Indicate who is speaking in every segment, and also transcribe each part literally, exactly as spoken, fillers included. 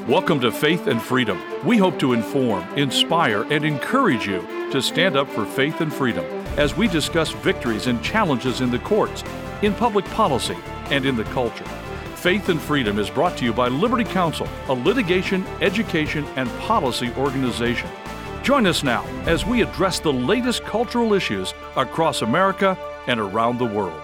Speaker 1: Welcome to Faith and Freedom. We hope to inform, inspire, and encourage you to stand up for faith and freedom as we discuss victories and challenges in the courts, in public policy, and in the culture. Faith and Freedom is brought to you by Liberty Counsel, a litigation, education, and policy organization. Join us now as we address the latest cultural issues across America and around the world.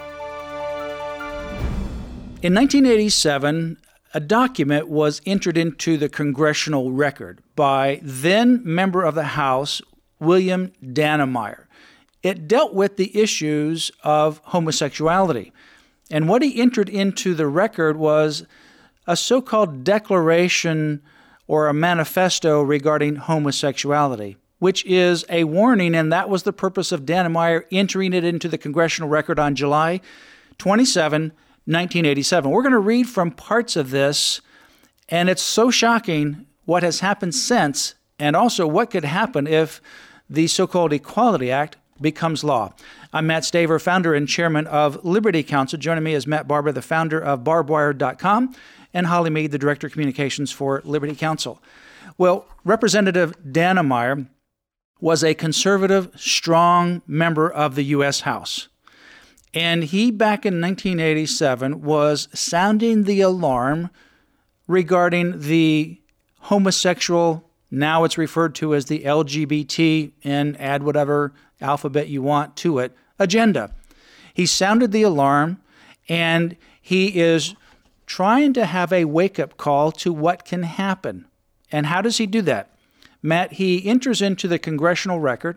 Speaker 2: In nineteen eighty-seven, a document was entered into the congressional record by then member of the House, William Dannemeyer. It dealt with the issues of homosexuality. And what he entered into the record was a so-called declaration or a manifesto regarding homosexuality, which is a warning, and that was the purpose of Dannemeyer entering it into the congressional record on July twenty-seventh, nineteen eighty-seven. We're going to read from parts of this, and it's so shocking what has happened since, and also what could happen if the so-called Equality Act becomes law. I'm Matt Staver, founder and chairman of Liberty Counsel. Joining me is Matt Barber, the founder of barbed wire dot com, and Holly Mead, the director of communications for Liberty Counsel. Well, Representative Dannemeyer was a conservative, strong member of the U S House. And he, back in nineteen eighty-seven, was sounding the alarm regarding the homosexual, now it's referred to as the L G B T, and add whatever alphabet you want to it, agenda. He sounded the alarm, and he is trying to have a wake-up call to what can happen. And how does he do that? Matt, he enters into the congressional record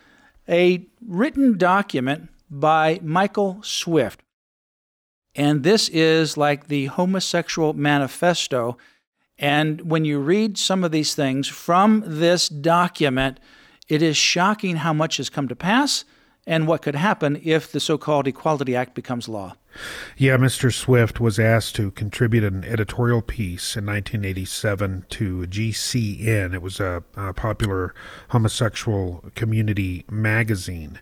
Speaker 2: a written document by Michael Swift. And this is like the homosexual manifesto. And when you read some of these things from this document, it is shocking how much has come to pass and what could happen if the so-called Equality Act becomes law.
Speaker 3: Yeah, Mister Swift was asked to contribute an editorial piece in nineteen eighty-seven to G C N. It was a, a popular homosexual community magazine.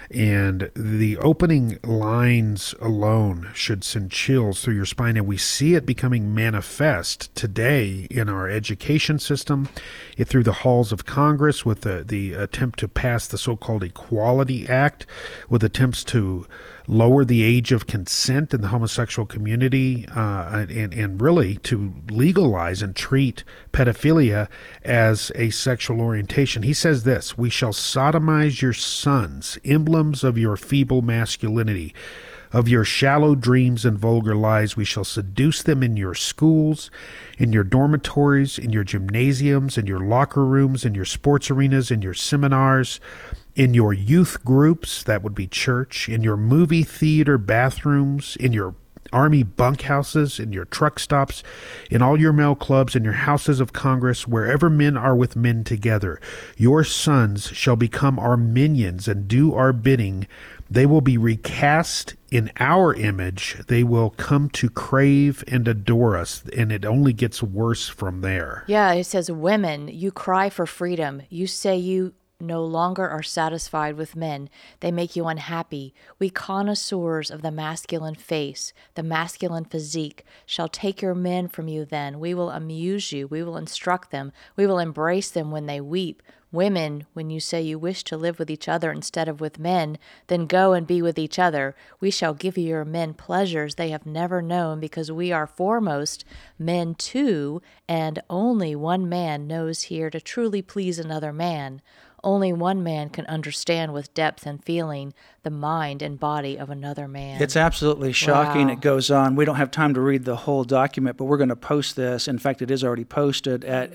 Speaker 3: And the opening lines alone should send chills through your spine, and we see it becoming manifest today in our education system, through the halls of Congress with the, the attempt to pass the so-called Equality Act, with attempts to lower the age of consent in the homosexual community, uh, and, and really to legalize and treat pedophilia as a sexual orientation. He says this: "We shall sodomize your sons, emblems of your feeble masculinity. Of your shallow dreams and vulgar lies, we shall seduce them in your schools, in your dormitories, in your gymnasiums, in your locker rooms, in your sports arenas, in your seminars, in your youth groups," that would be church, "in your movie theater bathrooms, in your army bunkhouses, in your truck stops, in all your male clubs, in your houses of Congress, wherever men are with men together. Your sons shall become our minions and do our bidding. They will be recast in our image. They will come to crave and adore us." And it only gets worse from there.
Speaker 4: Yeah, it says, "Women, you cry for freedom. You say you no longer are satisfied with men. They make you unhappy. We connoisseurs of the masculine face, the masculine physique, shall take your men from you then. We will amuse you. We will instruct them. We will embrace them when they weep. Women, when you say you wish to live with each other instead of with men, then go and be with each other. We shall give you your men pleasures they have never known, because we are foremost men too, and only one man knows here to truly please another man. Only one man can understand with depth and feeling the mind and body of another man."
Speaker 2: It's absolutely shocking.
Speaker 4: Wow.
Speaker 2: It goes on. We don't have time to read the whole document, but we're going to post this. In fact, it is already posted at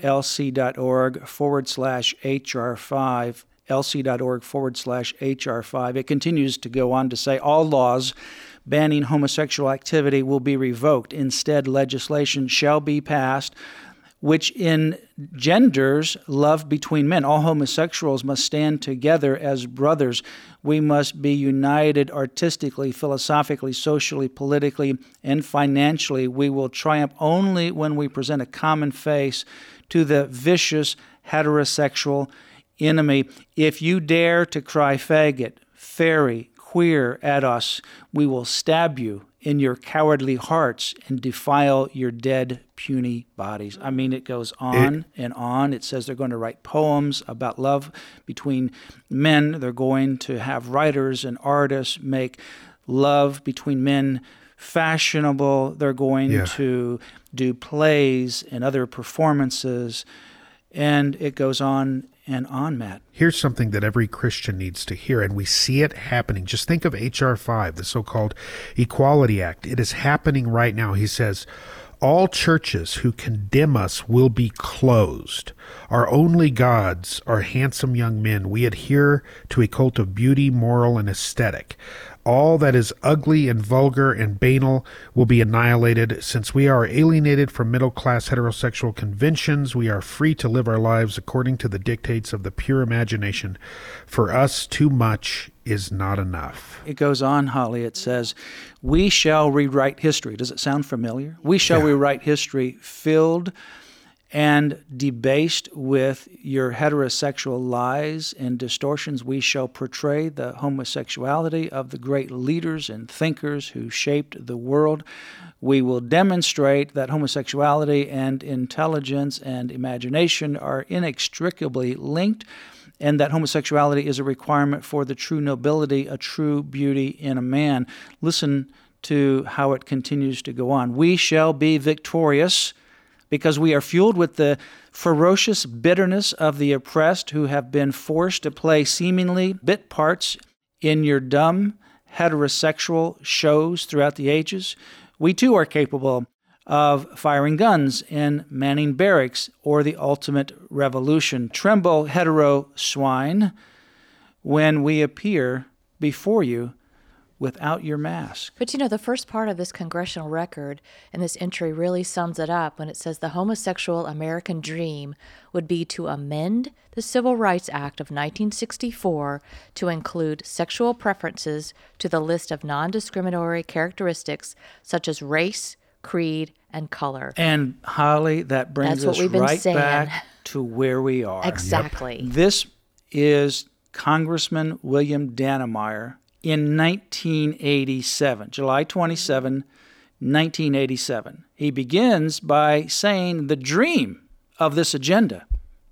Speaker 2: lc.org forward slash HR5, lc.org forward slash HR5. It continues to go on to say all laws banning homosexual activity will be revoked. Instead, legislation shall be passed which engenders love between men. All homosexuals must stand together as brothers. We must be united artistically, philosophically, socially, politically, and financially. We will triumph only when we present a common face to the vicious heterosexual enemy. If you dare to cry faggot, fairy, queer at us, we will stab you in your cowardly hearts and defile your dead, puny bodies. I mean, it goes on it, and on. It says they're going to write poems about love between men. They're going to have writers and artists make love between men fashionable. They're going
Speaker 3: yeah.
Speaker 2: to do plays and other performances. And it goes on and on, Matt.
Speaker 3: Here's something that every Christian needs to hear, and we see it happening. Just think of H R five, the so-called Equality Act. It is happening right now. He says, all churches who condemn us will be closed. Our only gods are handsome young men. We adhere to a cult of beauty, moral, and aesthetic. All that is ugly and vulgar and banal will be annihilated. Since we are alienated from middle-class heterosexual conventions, we are free to live our lives according to the dictates of the pure imagination. For us, too much is not enough.
Speaker 2: It goes on, Holly. It says, we shall rewrite history. Does it sound familiar? We shall yeah. rewrite history filled and debased with your heterosexual lies and distortions. We shall portray the homosexuality of the great leaders and thinkers who shaped the world. We will demonstrate that homosexuality and intelligence and imagination are inextricably linked, and that homosexuality is a requirement for the true nobility, a true beauty in a man. Listen to how it continues to go on. We shall be victorious, because we are fueled with the ferocious bitterness of the oppressed who have been forced to play seemingly bit parts in your dumb heterosexual shows throughout the ages. We too are capable of firing guns and manning barracks or the ultimate revolution. Tremble, hetero swine, when we appear before you without your mask.
Speaker 4: But you know, the first part of this congressional record and this entry really sums it up when it says the homosexual American dream would be to amend the Civil Rights Act of nineteen sixty-four to include sexual preferences to the list of non-discriminatory characteristics such as race, creed, and color.
Speaker 2: And Holly, that brings
Speaker 4: That's
Speaker 2: us
Speaker 4: what we've been
Speaker 2: right
Speaker 4: saying.
Speaker 2: back to where we are.
Speaker 4: Exactly.
Speaker 2: Yep. This is Congressman William Dannemeyer in nineteen eighty-seven, July twenty-seventh, nineteen eighty-seven. He begins by saying the dream of this agenda.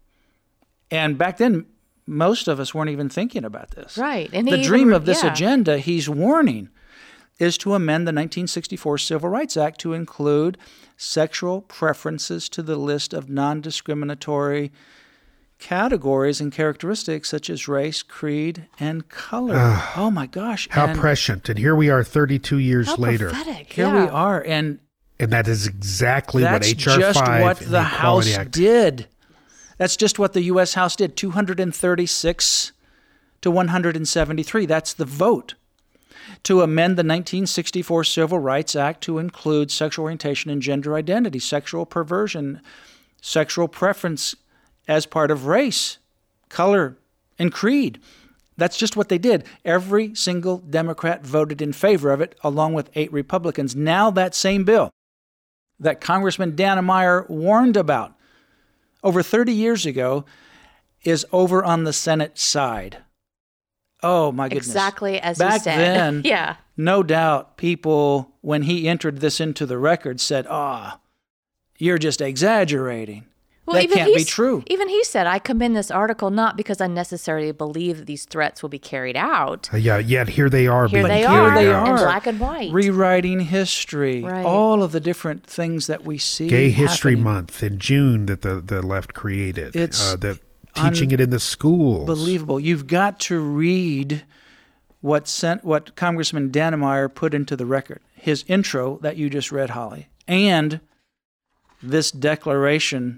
Speaker 2: And back then, most of us weren't even thinking about this.
Speaker 4: Right. And
Speaker 2: the
Speaker 4: he
Speaker 2: dream
Speaker 4: even,
Speaker 2: of this
Speaker 4: yeah.
Speaker 2: agenda, he's warning, is to amend the nineteen sixty-four Civil Rights Act to include sexual preferences to the list of non-discriminatory categories and characteristics such as race, creed, and color. Uh, oh my gosh.
Speaker 3: How
Speaker 2: and
Speaker 3: prescient. And here we are thirty-two years
Speaker 4: how
Speaker 3: later.
Speaker 4: Prophetic,
Speaker 2: here
Speaker 4: yeah.
Speaker 2: we are. And
Speaker 3: and that is exactly what H R five
Speaker 2: That's just what the,
Speaker 3: the
Speaker 2: House
Speaker 3: Act
Speaker 2: did. That's just what the U S House did, two hundred thirty-six to one hundred seventy-three. That's the vote to amend the nineteen sixty-four Civil Rights Act to include sexual orientation and gender identity, sexual perversion, sexual preference as part of race, color, and creed. That's just what they did. Every single Democrat voted in favor of it, along with eight Republicans. Now that same bill that Congressman Dannemeyer warned about over thirty years ago is over on the Senate side. Oh, my goodness.
Speaker 4: Exactly as
Speaker 2: Back
Speaker 4: he said.
Speaker 2: then,
Speaker 4: yeah.
Speaker 2: no doubt people, when he entered this into the record, said, ah, oh, you're just exaggerating.
Speaker 4: Well,
Speaker 2: that
Speaker 4: even
Speaker 2: can't be
Speaker 4: he's-
Speaker 2: true.
Speaker 4: Even he said, I commend this article not because I necessarily believe that these threats will be carried out.
Speaker 3: Uh, yeah, yet here they are.
Speaker 4: Here
Speaker 3: being
Speaker 4: they
Speaker 3: carried
Speaker 4: are,
Speaker 2: they
Speaker 3: out.
Speaker 4: in
Speaker 2: are.
Speaker 4: black and white.
Speaker 2: Rewriting history,
Speaker 4: Right.
Speaker 2: all of the different things that we see.
Speaker 3: Gay History
Speaker 2: happening.
Speaker 3: Month in June that the, the left created.
Speaker 2: It's
Speaker 3: uh, the teaching it in the schools.
Speaker 2: Unbelievable. You've got to read what sent what Congressman Dannemeyer put into the record. His intro that you just read, Holly, and this declaration.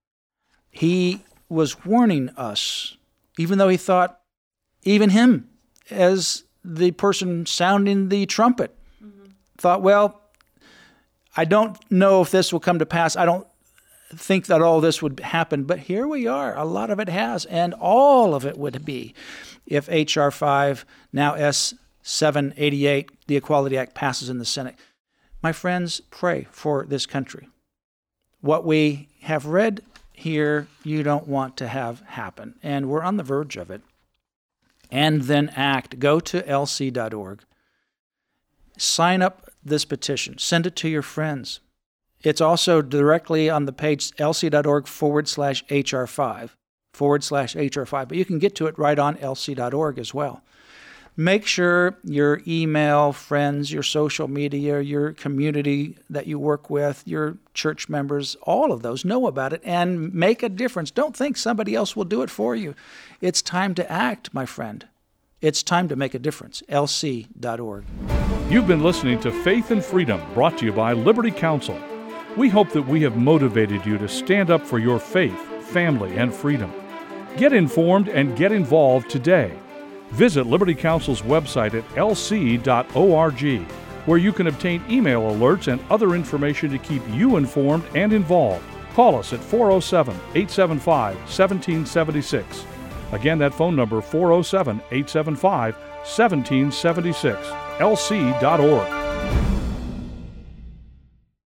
Speaker 2: He was warning us, even though he thought, even him, as the person sounding the trumpet, mm-hmm. thought, well, I don't know if this will come to pass. I don't think that all this would happen, but here we are. A lot of it has, and all of it would be if H R five, now S seven eighty-eight, the Equality Act, passes in the Senate. My friends, pray for this country. What we have read here, you don't want to have happen, and we're on the verge of it. and then act. Go to L C dot org. Sign up this petition. Send it to your friends. It's also directly on the page lc.org forward slash HR5, forward slash HR5, but you can get to it right on L C dot org as well. Make sure your email, friends, your social media, your community that you work with, your church members, all of those know about it and make a difference. Don't think somebody else will do it for you. It's time to act, my friend. It's time to make a difference. L C dot org.
Speaker 1: You've been listening to Faith and Freedom, brought to you by Liberty Counsel. We hope that we have motivated you to stand up for your faith, family, and freedom. Get informed and get involved today. Visit Liberty Counsel's website at L C dot org, where you can obtain email alerts and other information to keep you informed and involved. Call us at four oh seven, eight seven five, one seven seven six. Again, that phone number, four oh seven, eight seven five, one seven seven six, L C dot org.